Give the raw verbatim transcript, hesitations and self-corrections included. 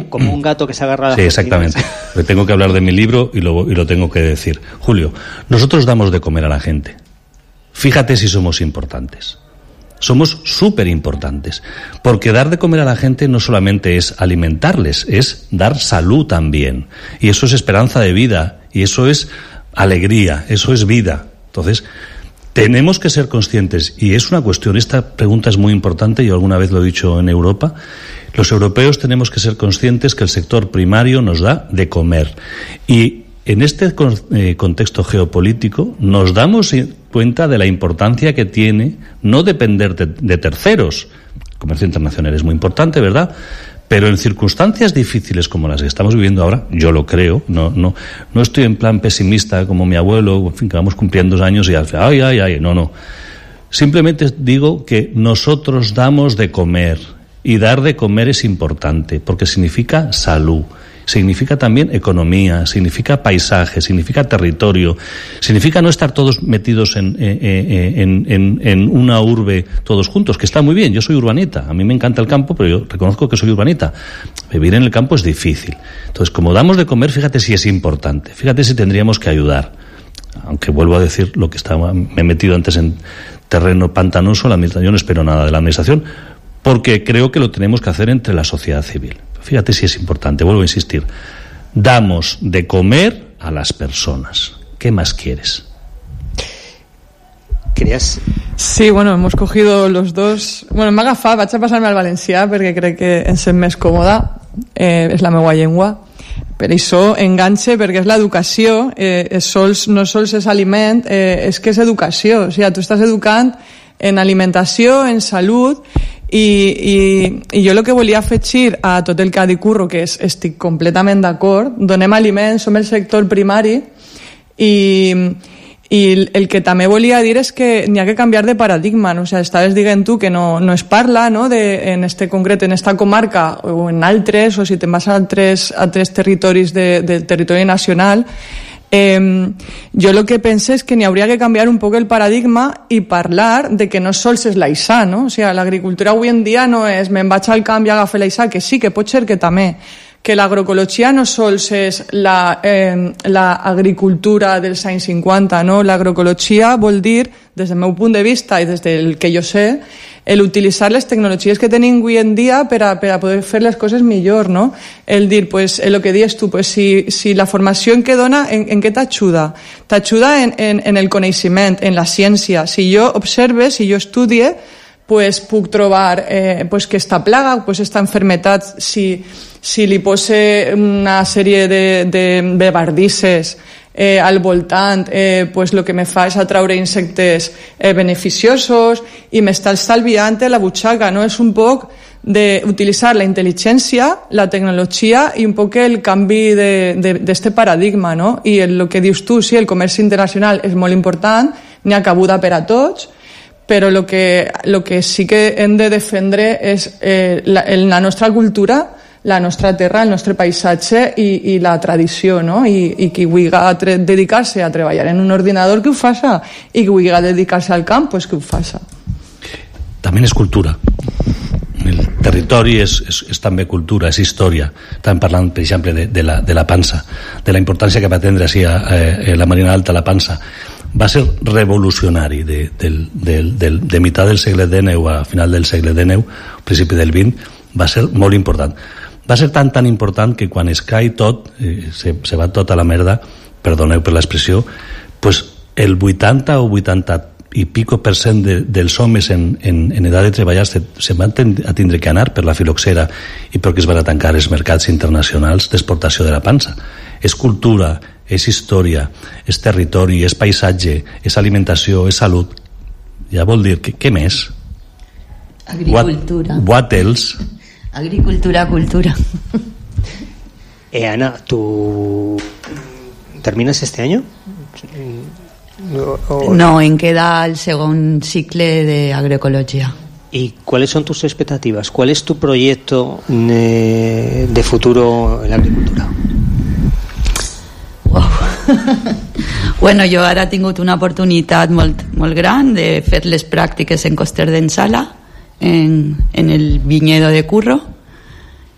como un gato que se agarra a las Sí, exactamente. Tengo que hablar de mi libro y lo, y lo tengo que decir. Julio, nosotros damos de comer a la gente. Fíjate si somos importantes. Somos súper importantes. Porque dar de comer a la gente no solamente es alimentarles, es dar salud también. Y eso es esperanza de vida. Y eso es alegría. Eso es vida. Entonces, tenemos que ser conscientes. Y es una cuestión, esta pregunta es muy importante, yo alguna vez lo he dicho en Europa. Los europeos tenemos que ser conscientes que el sector primario nos da de comer. Y en este contexto geopolítico nos damos cuenta de la importancia que tiene no depender de, de terceros. El comercio internacional es muy importante, ¿verdad? Pero en circunstancias difíciles como las que estamos viviendo ahora, yo lo creo, no, no, no estoy en plan pesimista como mi abuelo, en fin, que vamos cumpliendo años y al final, ay, ay, ay, no, no. Simplemente digo que nosotros damos de comer, y dar de comer es importante, porque significa salud. Significa también economía, significa paisaje, significa territorio, significa no estar todos metidos en, en, en, en una urbe todos juntos, que está muy bien. Yo soy urbanita, a mí me encanta el campo, pero yo reconozco que soy urbanita. Vivir en el campo es difícil. Entonces, como damos de comer, fíjate si es importante, fíjate si tendríamos que ayudar. Aunque vuelvo a decir lo que estaba, me he metido antes en terreno pantanoso, la administración, no espero nada de la administración, porque creo que lo tenemos que hacer entre la sociedad civil. Fíjate si es importante, vuelvo a insistir. Damos de comer a las personas. ¿Qué más quieres? ¿Querías? Sí, bueno, hemos cogido los dos... Bueno, m'ha agafat, vaig a passar-me al valencià perquè crec que em sent més còmoda. Eh, és la meva llengua. Per això enganxe, perquè és l'educació. Eh, és sols, no sols és aliment, eh, és que és educació. O sigui, tu estàs educant en alimentació, en salut... I, i, i jo el que volia afegir a tot el que ha dit Curro, que és, estic completament d'acord, donem aliments, som el sector primari i, i el que també volia dir és que n'hi ha que canviar de paradigma, no? O sigui, estaves dient tu que no, no es parla, no? De, en este concret, en esta comarca o en altres, o si te'n vas a altres, altres territoris de, del territori nacional. Eh, jo el que penso és que n'hi hauria que canviar un poc el paradigma i parlar de que no sols és l'aixà, no? O sigui, l'agricultura avui en dia no és me'n vaig al camp i agafo l'aixà, que sí, que pot ser que també, que l'agroecologia no sols és la, eh, la agricultura dels anys cinquanta, no? L'agroecologia vol dir, des del meu punt de vista i des del que jo sé, el utilitzar les tecnologies que tenim avui en dia per a, per a poder fer les coses millor, no? El dir, pues, el que dius tu, pues, si, si la formació en què dona, en, en què t'ajuda? T'ajuda en, en, en el coneixement, en la ciència. Si jo observe, si jo estudie, pues, puc trobar eh, pues, que esta plaga, pues, esta enfermetat, si, si li pose una sèrie de, de, de bardisses Eh, al voltant, eh, pues lo que me fa és atraure insectes eh, beneficiosos i m'està estalviant la butxaca, no? És un poc d'utilitzar la intel·ligència, la tecnologia i un poc el canvi d'este paradigma, no? I el, el que dius tu, sí, el comerç internacional és molt important, n'hi ha cabuda per a tots, però el que, lo que sí que hem de defendre és eh, la, la nostra cultura, la nostra terra, el nostre paisatge i, i la tradició, no? I, i qui vulgui dedicar-se a treballar en un ordinador, que ho faça, i qui vulgui dedicar-se al camp, pues que ho faça. També és cultura. El territori és, és, és també cultura, és història. Estàvem parlant, per exemple, de, de, la, de la pansa, de la importància que va tindre així a, a, a la Marina Alta, la pansa. Va ser revolucionari de, de, de, de, de mitad del segle dinou a final del segle dinou, principi del vint, va ser molt important. Va ser tan tan important que quan es cai tot, eh, se, se va tot a la merda, perdoneu per l'expressió, pues el vuitanta o vuitanta i pico per cent de, dels homes en, en, en edat de treballar se, se van a tindre que anar per la filoxera i perquè es van a tancar els mercats internacionals d'exportació de la pansa. És cultura, és història, és territori, és paisatge, és alimentació, és salut. Ja vol dir, que, què més? Agricultura. What, what else? Agricultura, cultura. Eh, Ana, ¿tú terminas este año? O... No, en queda el segon cicle de agroecología. ¿Y cuáles son tus expectativas? ¿Cuál es tu proyecto de, de futuro en la agricultura? Wow. Bueno, jo ara he tingut una oportunitat molt, molt gran de fer les pràctiques en Coster d'en Sala, en, en el viñedo de Curro,